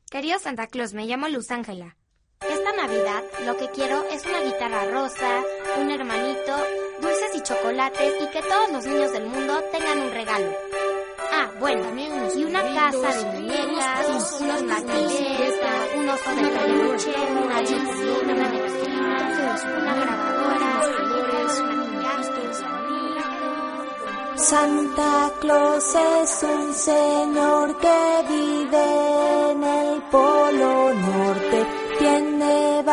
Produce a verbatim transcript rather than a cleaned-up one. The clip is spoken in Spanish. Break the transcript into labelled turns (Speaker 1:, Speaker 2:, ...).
Speaker 1: Querido Santa Claus, me llamo Luz Ángela.
Speaker 2: Esta Navidad lo que quiero es una guitarra rosa, un hermanito, dulces y chocolates y que todos los niños del mundo tengan un regalo. Ah, bueno, y una casa de muñecas, unos maquilletas, un oso de peluche, una chipsina, una nevera, una grabadora, libros, maquillajes.
Speaker 3: Santa Claus es un señor que vive en el Polo Norte. Tiene